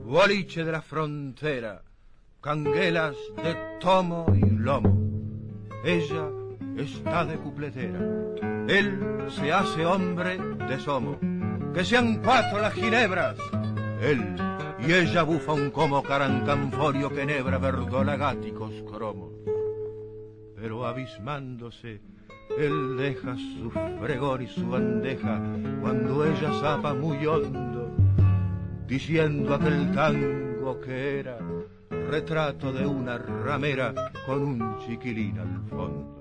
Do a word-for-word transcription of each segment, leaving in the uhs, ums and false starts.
boliche de la frontera, canguelas de tomo y lomo. Ella está de cupletera, él se hace hombre de somo. Que sean cuatro las ginebras, él y ella bufa un como carancanforio que enhebra verdolagáticos cromos. Pero abismándose, él deja su fregor y su bandeja cuando ella zapa muy hondo, diciendo aquel tango que era retrato de una ramera con un chiquilín al fondo.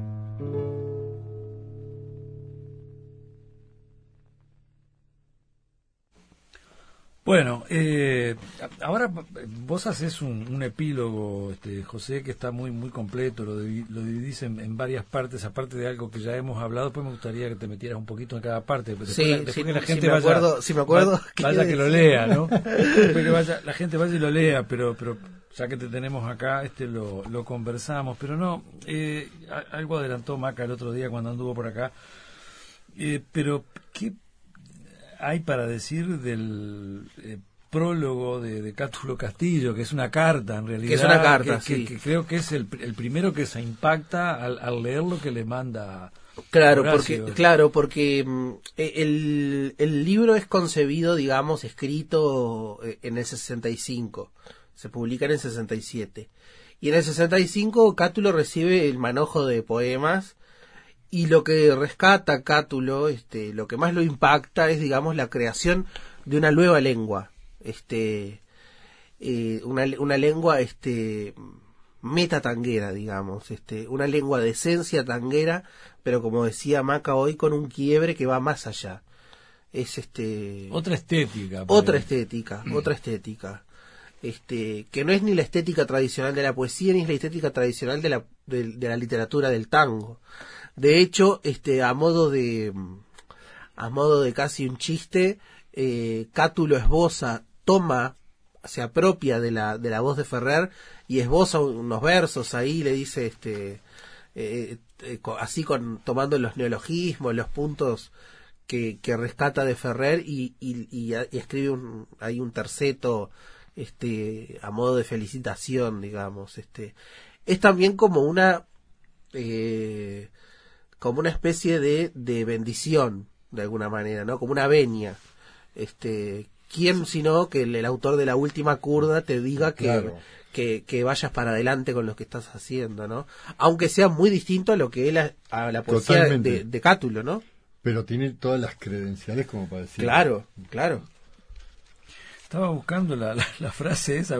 Bueno, eh, ahora vos haces un, un epílogo, este, José, que está muy muy completo, lo, divi- lo dividís en, en varias partes, aparte de algo que ya hemos hablado. Después me gustaría que te metieras un poquito en cada parte, pero después, Sí, la, después sí, que la si gente me vaya, acuerdo- si me acuerdo, va- ¿qué vaya que lo decir? lea, ¿no? Después que vaya, la gente vaya y lo lea, pero pero ya que te tenemos acá, este lo, lo conversamos, pero no, eh, a- algo adelantó Maca el otro día cuando anduvo por acá, eh, pero ¿qué hay para decir del eh, prólogo de, de Cátulo Castillo, que es una carta en realidad? Que es una carta, que, sí. que, que creo que es el, el primero que se impacta al, al leer lo que le manda Claro, Horacio. porque claro, porque mm, el, el libro es concebido, digamos, escrito eh, en el sesenta y cinco. Se publica en el sesenta y siete. Y en el sesenta y cinco Cátulo recibe el manojo de poemas, y lo que rescata Cátulo, este, lo que más lo impacta es, digamos, la creación de una nueva lengua, este, eh, una, una lengua, este, metatanguera, digamos, este, una lengua de esencia tanguera, pero como decía Maca hoy, con un quiebre que va más allá. Es este Otra estética. otra pues. estética, otra estética. Este, que no es ni la estética tradicional de la poesía ni es la estética tradicional de la de, de la literatura del tango. De hecho, este, a modo de a modo de casi un chiste, eh, Cátulo esboza, toma, se apropia de la de la voz de Ferrer y esboza unos versos ahí, le dice este eh, eh, así con tomando los neologismos, los puntos que, que rescata de Ferrer y, y, y, y escribe un, hay un terceto este a modo de felicitación, digamos. Este es también como una eh, como una especie de, de bendición, de alguna manera, ¿no? Como una venia. Este, ¿quién sino que el, el autor de La Última Curda te diga que, Claro. que, que vayas para adelante con lo que estás haciendo, ¿no? Aunque sea muy distinto a lo que él a, a la poesía Totalmente. de, de Cátulo, ¿no? Pero tiene todas las credenciales como para decir. Claro, claro. Estaba buscando la, la, la frase esa.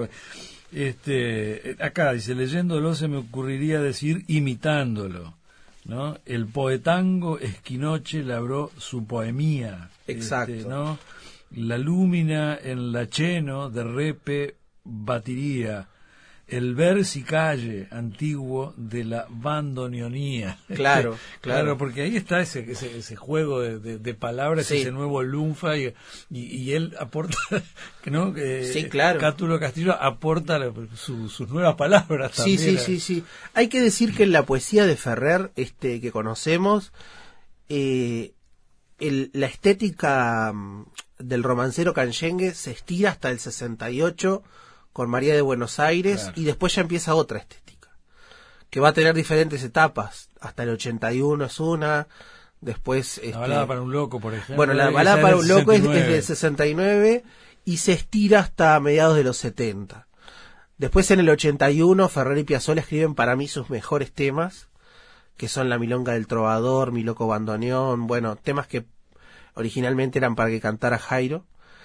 Este, acá dice, leyéndolo se me ocurriría decir imitándolo, ¿no? El poetango Esquinoche labró su poemía. Exacto. Este, ¿no? La lúmina en la cheno de repe batiría. El versi calle antiguo de la bandoneonía. Claro, Este, claro. porque ahí está ese ese, ese juego de, de, de palabras, Sí. ese nuevo lunfa, y, y, y él aporta, ¿no? Que Sí, claro. Cátulo Castillo aporta la- su- sus nuevas palabras Sí, también. sí, sí, sí. Hay que decir que en la poesía de Ferrer, este, que conocemos, eh, el, la estética mm, del romancero canyengue se estira hasta el sesenta y ocho con María de Buenos Aires, Claro. y después ya empieza otra estética, que va a tener diferentes etapas. Hasta el ochenta y uno es una, después... La este, balada para un loco, por ejemplo. bueno, la esa balada es para del un loco es, sesenta y es nueve. del sesenta y nueve y se estira hasta mediados de los setenta. Después en el ochenta y uno Ferrer y Piazzolla escriben para mí sus mejores temas, que son La Milonga del Trovador, Mi Loco Bandoneón, bueno, temas que originalmente eran para que cantara Jairo.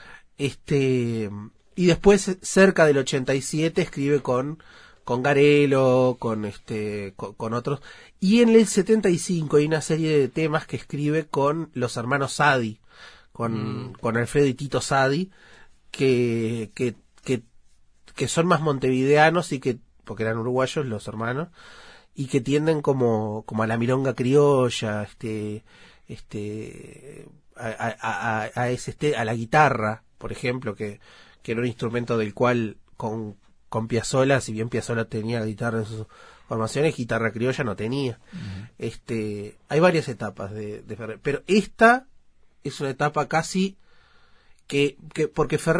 Este, y después cerca del ochenta y siete escribe con con Garelo, con este con, con otros, y en el setenta y cinco hay una serie de temas que escribe con los hermanos Sadi, con Mm. con Alfredo y Tito Sadi, que que que que son más montevideanos y que porque eran uruguayos los hermanos y que tienden como como a la milonga criolla, este este a, a, a, a ese este, a la guitarra, por ejemplo, que que era un instrumento del cual con con Piazzolla, si bien Piazzolla tenía guitarra en sus formaciones, guitarra criolla no tenía. Uh-huh. Este, hay varias etapas de, de Ferrer, pero esta es una etapa casi que, que porque Ferrer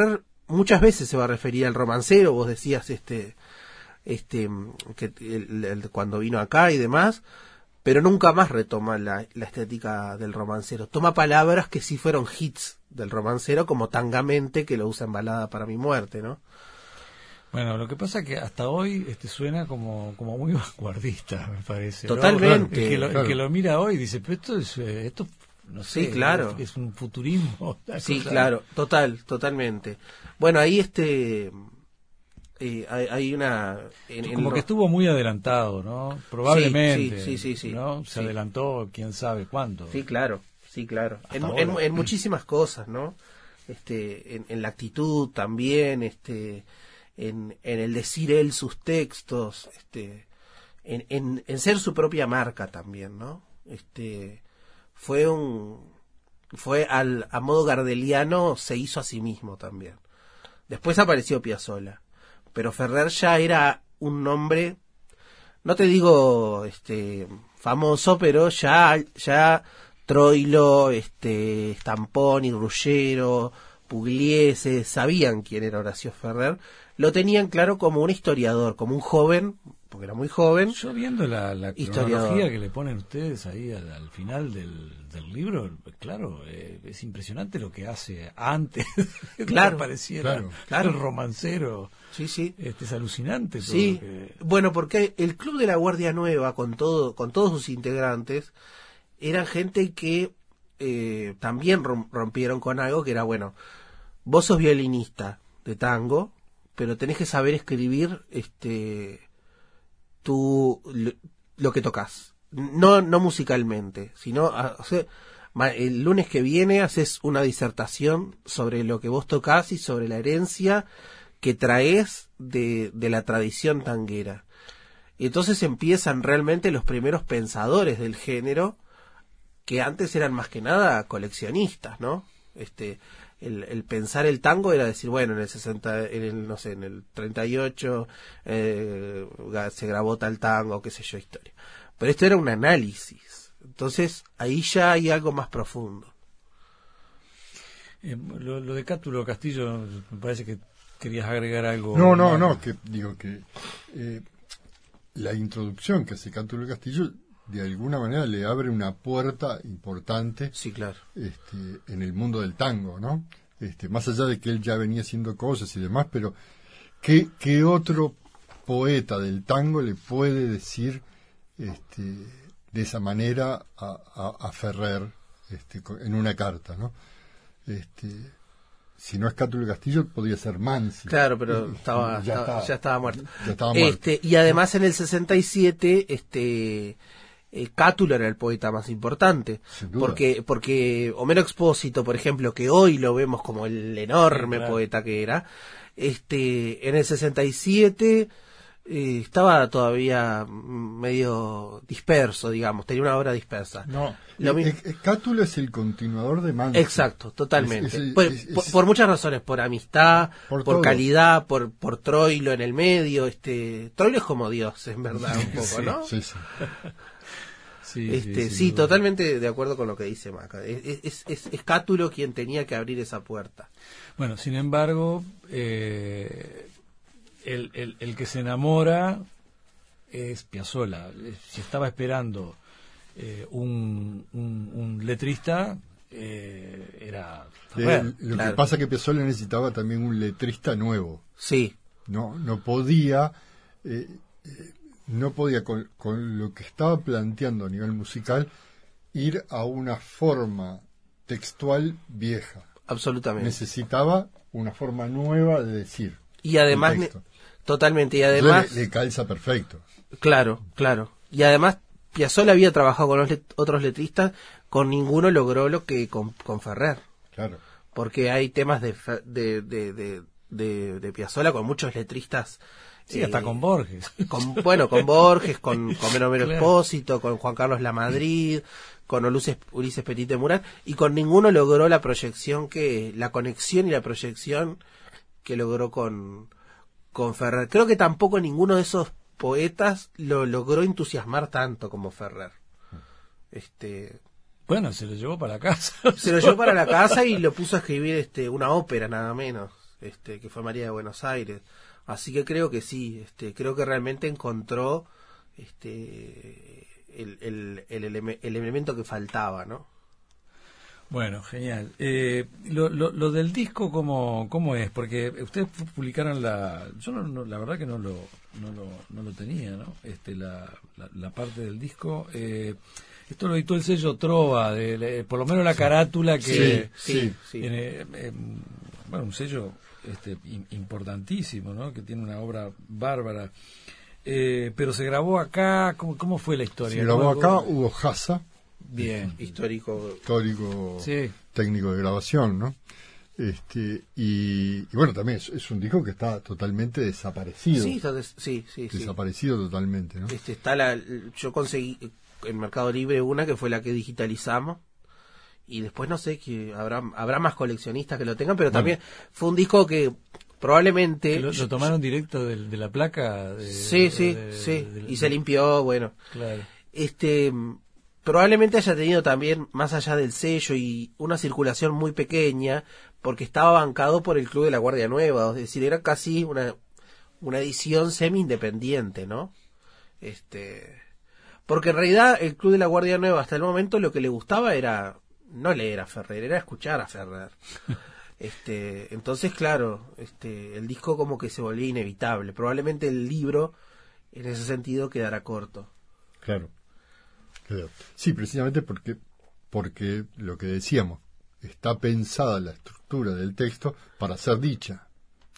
muchas veces se va a referir al romancero, vos decías este este que el, el, cuando vino acá y demás, pero nunca más retoma la, la estética del romancero. Toma palabras que sí fueron hits del romancero, como Tangamente, que lo usa en Balada para mi muerte, ¿no? Bueno, lo que pasa es que hasta hoy este suena como, como muy vanguardista, me parece, ¿no? Totalmente. El que, lo, claro. el que lo mira hoy dice, pero esto es, eh, esto, no sé, Sí, claro. es, es un futurismo. Sí, cosa. claro, total, totalmente. Bueno, ahí este eh, hay, hay una en, en Como lo- que estuvo muy adelantado, ¿no? Probablemente. Sí, sí, sí, sí, ¿no? Se sí. adelantó quién sabe cuándo. Sí, claro, sí, claro. En, Hasta en, ahora. en muchísimas cosas, ¿no? Este, en, en la actitud también, este, en, en el decir él sus textos, este, en, en, en ser su propia marca también, ¿no? Este, fue un, fue al, a modo gardeliano, se hizo a sí mismo también. Después apareció Piazzolla, pero Ferrer ya era un nombre, no te digo este famoso, pero ya ya Troilo, este Stamponi, Ruggiero, Pugliese sabían quién era Horacio Ferrer, lo tenían claro como un historiador, como un joven, porque era muy joven. Yo viendo la, la Historiador. cronología que le ponen ustedes ahí al, al final del, del libro, claro, eh, es impresionante lo que hace antes de Claro, que apareciera claro, claro. el romancero. Sí, sí. Este, es alucinante todo Sí, lo que... bueno, porque el Club de la Guardia Nueva, con todo, con todos sus integrantes, eran gente que eh, también rom- rompieron con algo que era, bueno, vos sos violinista de tango, pero tenés que saber escribir este tú lo, lo que tocas, no no musicalmente, sino a- o sea, ma- el lunes que viene haces una disertación sobre lo que vos tocás y sobre la herencia que traes de, de la tradición tanguera. Y entonces empiezan realmente los primeros pensadores del género, que antes eran más que nada coleccionistas, ¿no? Este, el, el pensar el tango era decir, bueno, en el sesenta, en el, no sé, en el treinta y ocho eh, ga- se grabó tal tango, qué sé yo, historia. Pero esto era un análisis. Entonces, ahí ya hay algo más profundo. Eh, lo, lo de Cátulo Castillo, me parece que querías agregar algo. No, no, más. no, que digo que eh, la introducción que hace Cátulo Castillo de alguna manera le abre una puerta importante Sí, claro. este, en el mundo del tango, ¿no? Este, más allá de que él ya venía haciendo cosas y demás, pero ¿qué, qué otro poeta del tango le puede decir este, de esa manera a, a, a Ferrer este, co- en una carta, ¿no? Este, si no es Cátulo Castillo, podría ser Mansi. Claro, pero Eh, estaba, ya, estaba- está- ya estaba muerto. ya estaba muerto. Este, y además en el sesenta y siete, este, eh, Cátulo era el poeta más importante. Sin duda. Porque, porque Homero Expósito, por ejemplo, que hoy lo vemos como el enorme Sí, claro. poeta que era, este, en el sesenta y siete eh, estaba todavía mm, medio disperso, digamos, tenía una obra dispersa. No, Lo eh, mi- eh, Cátulo es el continuador de Mansi. Exacto, totalmente. Es- es- por, es- por- es- por muchas razones, por amistad, por, Por todo. calidad, por por Troilo en el medio, este Troilo es como Dios, en verdad, un poco, Sí, ¿no? Sí, sí. Sí, Este, sin sí, duda. totalmente de acuerdo con lo que dice Maca. Es, es, es, es Cátulo quien tenía que abrir esa puerta. Bueno, sin embargo, eh, el, el, el que se enamora es Piazzolla. Si estaba esperando eh, un, un, un letrista, eh, era Ferrer. Eh, lo claro. que pasa es que Piazzolla necesitaba también un letrista nuevo. Sí, No, no podía, eh, eh, no podía con, con lo que estaba planteando a nivel musical ir a una forma textual vieja. absolutamente. Necesitaba una forma nueva de decir. Y además, el ne- texto. totalmente, y Entonces además, le, le calza perfecto. claro, claro. Y además, Piazzolla había trabajado con los let- otros letristas, con ninguno logró lo que con, con Ferrer. Claro. Porque hay temas de, Fe- de, de, de, de, de Piazzolla con muchos letristas. Sí, eh, hasta con Borges. con- bueno, con Borges, con, con Homero Claro. Expósito, con Juan Carlos Lamadrid, con Ulises, Ulises Petit de Murat, y con ninguno logró la proyección que, la conexión y la proyección que logró con, con Ferrer. Creo que tampoco ninguno de esos poetas lo logró entusiasmar tanto como Ferrer. Este, Bueno, se lo llevó para la casa. se lo llevó para la casa y lo puso a escribir este una ópera nada menos. este, que fue María de Buenos Aires. Así que creo que sí, este, creo que realmente encontró este el, el, el, eleme- el elemento que faltaba, ¿no? Bueno, genial. Eh, lo, lo, lo del disco, ¿cómo, ¿cómo es? Porque ustedes publicaron la... Yo no, no- la verdad que no lo, no lo, no lo tenía, ¿no? Este, la, la, la parte del disco. Eh, esto lo editó el sello Trova, de, de- por lo menos la carátula que... Sí, sí, sí. tiene, eh, bueno, un sello este, im- importantísimo, ¿no? Que tiene una obra bárbara. Eh, pero se grabó acá, ¿cómo, cómo fue la historia? Se grabó ¿Cómo- acá Hugo Hassa, Bien. Histórico. histórico Sí. técnico de grabación, ¿no? Este, y, y bueno, también es, es un disco que está totalmente desaparecido. Sí, entonces, sí, sí, sí. desaparecido totalmente, ¿no? Este, está la, yo conseguí en Mercado Libre una que fue la que digitalizamos. Y después no sé, que habrá habrá más coleccionistas que lo tengan, pero Bueno. también fue un disco que probablemente... ¿Lo, lo tomaron directo de, de la placa? De, Sí, sí, de- sí. de- de- Y se limpió, bueno. Claro. Este, probablemente haya tenido también, más allá del sello, y una circulación muy pequeña, porque estaba bancado por el Club de la Guardia Nueva, es decir, era casi una, una edición semi-independiente, ¿no? Este, porque en realidad el Club de la Guardia Nueva hasta el momento lo que le gustaba era no leer a Ferrer, era escuchar a Ferrer. Este, entonces, claro, este, el disco como que se volvía inevitable. Probablemente el libro, en ese sentido, quedará corto. Claro. Claro. Sí, precisamente porque, porque lo que decíamos, está pensada la estructura del texto para ser dicha.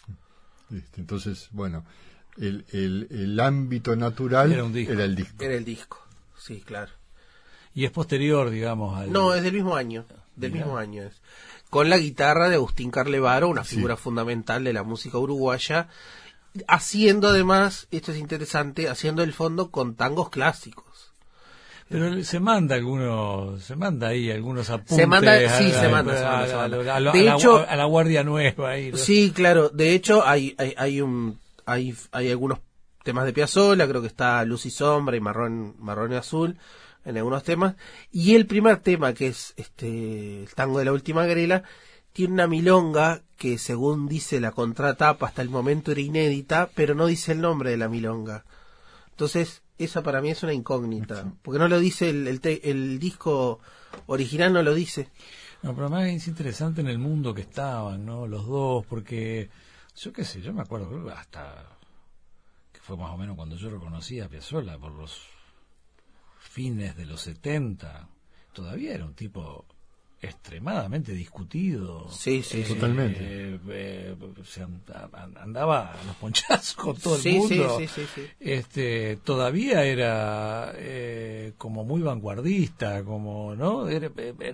Este, entonces, bueno, el, el, el ámbito natural Era un disco. era el disco. Era el disco, sí, claro. Y es posterior, digamos, al... No, es del mismo año, del Mirá. mismo año es. Con la guitarra de Agustín Carlevaro, una Sí. figura fundamental de la música uruguaya, haciendo además, esto es interesante, haciendo el fondo con tangos clásicos. Pero se manda algunos, se manda ahí algunos apuntes. Se manda- sí, a- se a- manda, se a- manda, se a- manda. a- a- De a la- hecho- a la Guardia Nueva ahí, ¿no? Sí, claro, de hecho hay hay, hay un hay, hay algunos temas de Piazzolla, creo que está Luz y Sombra y Marrón Marrón y Azul en algunos temas, y el primer tema, que es este el tango de la última grela, tiene una milonga que, según dice la contratapa, hasta el momento era inédita, pero no dice el nombre de la milonga. Entonces, esa para mí es una incógnita, porque no lo dice el, el, te- el disco original, no lo dice. No, pero además es interesante en el mundo que estaban, ¿no? Los dos, porque yo qué sé, yo me acuerdo creo que hasta que fue más o menos cuando yo lo conocí a Piazzolla, por los fines de los setenta, todavía era un tipo extremadamente discutido. Sí, sí, sí. Totalmente. Eh, eh, se and- an- andaba a los ponchazos con todo el Sí, mundo. sí, sí, sí, sí. Este, todavía era eh, como muy vanguardista, como, ¿no? Era- era-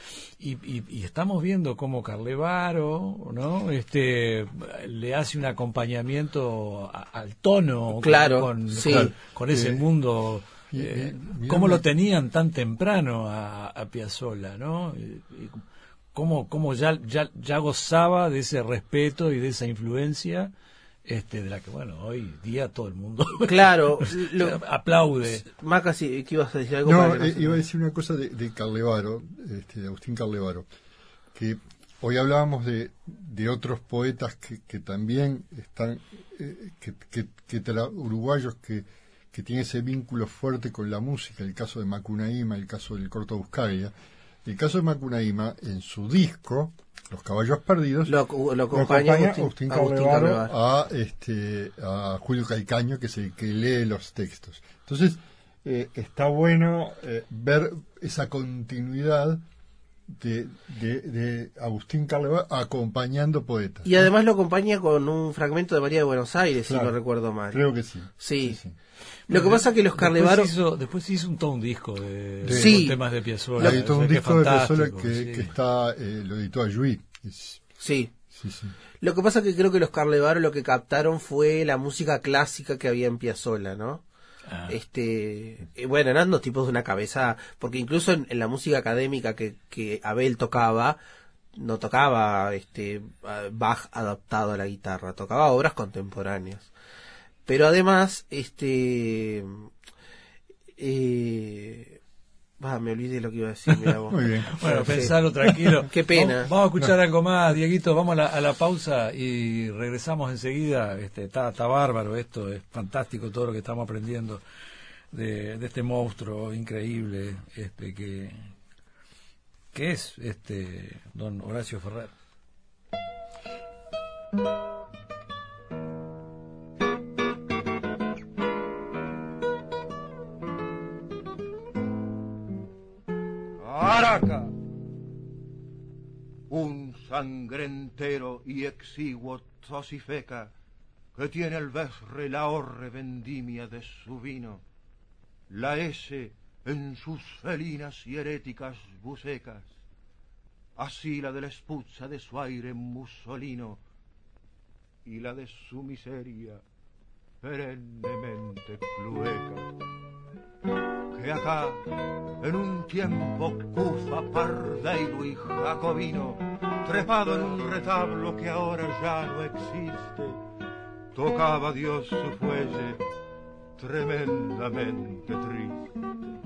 y, y, y estamos viendo cómo Carlevaro, ¿no? Este, le hace un acompañamiento a- al tono, Claro, con, sí. con, con ese Eh, mundo. y- Eh, y- mirá cómo una- lo tenían tan temprano a, a Piazzolla, ¿no? Y- y cómo, cómo ya, ya, ya gozaba de ese respeto y de esa influencia, este, de la que, bueno, hoy día todo el mundo Claro, lo- aplaude. Maca, sí, ¿qué ibas a decir algo? No, para que no eh, se- iba a decir una cosa de, de Carlevaro, este, de Agustín Carlevaro, que hoy hablábamos de, de otros poetas que, que también están, eh, que, que, que tra- uruguayos que, que tienen ese vínculo fuerte con la música, el caso de Macunaíma, el caso del Corto Buscaglia. El caso de Macunaíma, en su disco, Los Caballos Perdidos, Lo, lo acompaña Agustín, Agustín Carlevaro Carlevaro. a, este, a Julio Calcaño, que es el que lee los textos. Entonces, eh, está bueno eh, ver esa continuidad de, de, de Agustín Carlevaro acompañando poetas. Y además lo acompaña con un fragmento de María de Buenos Aires, Claro, si no recuerdo mal. Creo que sí. Sí. sí. Lo que pasa es que los Después Carlevaro... hizo, después hizo un, todo un disco de, de Sí. temas de Piazzolla. Hay todo o sea, un que disco de fantástico, Piazzolla que, sí. que está, eh, lo editó Ayuí. Es- Sí. Sí, sí. Lo que pasa es que creo que los Carlevaro lo que captaron fue la música clásica que había en Piazzolla, ¿no? Ah. Este, eh, bueno, eran dos tipos de una cabeza, porque incluso en, en la música académica que, que Abel tocaba, no tocaba este Bach adaptado a la guitarra, tocaba obras contemporáneas. Pero además, este, eh, Ah, me olvidé lo que iba a decir, mirá vos. Muy bien. Bueno, Sí. pensalo tranquilo. Qué pena. Vamos, vamos a escuchar algo más, Dieguito. Vamos a la, a la pausa y regresamos enseguida. Este, está, está bárbaro esto, es fantástico todo lo que estamos aprendiendo de, de este monstruo increíble, este, que, que es este don Horacio Ferrer. Araca, un sangrentero y exiguo tosifeca que tiene al besre la horre vendimia de su vino, la S en sus felinas y heréticas bucecas, así la de la espuzza de su aire musolino y la de su miseria perennemente clueca, que acá en un tiempo cufa, pardeiro y jacobino, trepado en un retablo que ahora ya no existe, tocaba Dios su fuelle tremendamente triste.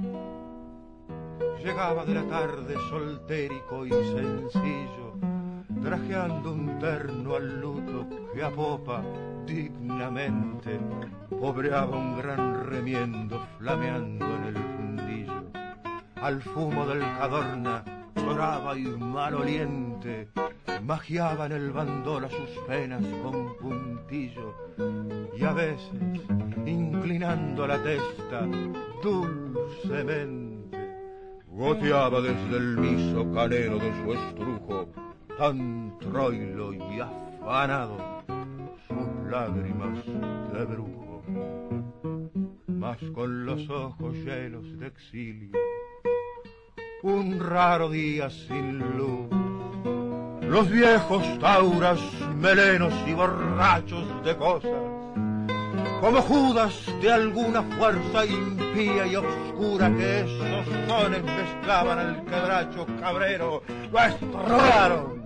Llegaba de la tarde soltérico y sencillo, trajeando un terno al luto que a popa dignamente pobreaba un gran remiendo flameando en el fundillo. Al fumo del cadorna lloraba y maloliente, magiaba en el bandol a sus penas con puntillo, y a veces, inclinando la testa dulcemente, goteaba desde el liso canelo de su estrujo, tan troilo y afanado, sus lágrimas de brujo, mas con los ojos llenos de exilio. Un raro día sin luz, los viejos tauras, melenos y borrachos de cosas, como Judas de alguna fuerza impía y oscura que esos sones mezclaban al quebracho cabrero, lo estropearon.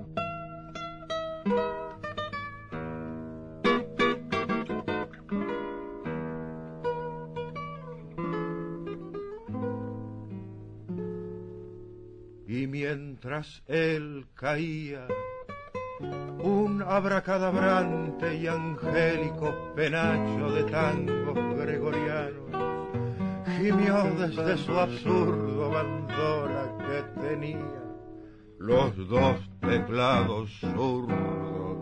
Y mientras él caía, un abracadabrante y angélico penacho de tangos gregorianos gimió desde su absurdo bandora que tenía los dos teclados zurdos.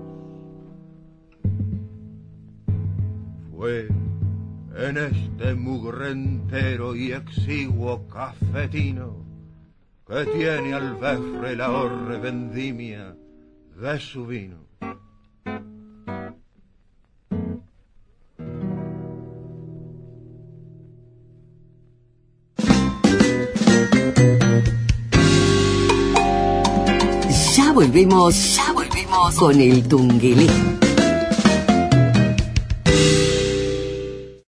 Fue en este mugrentero y exiguo cafetino que tiene al befre la horre vendimia de su vino. Ya volvemos, ya volvemos con el Tungelé.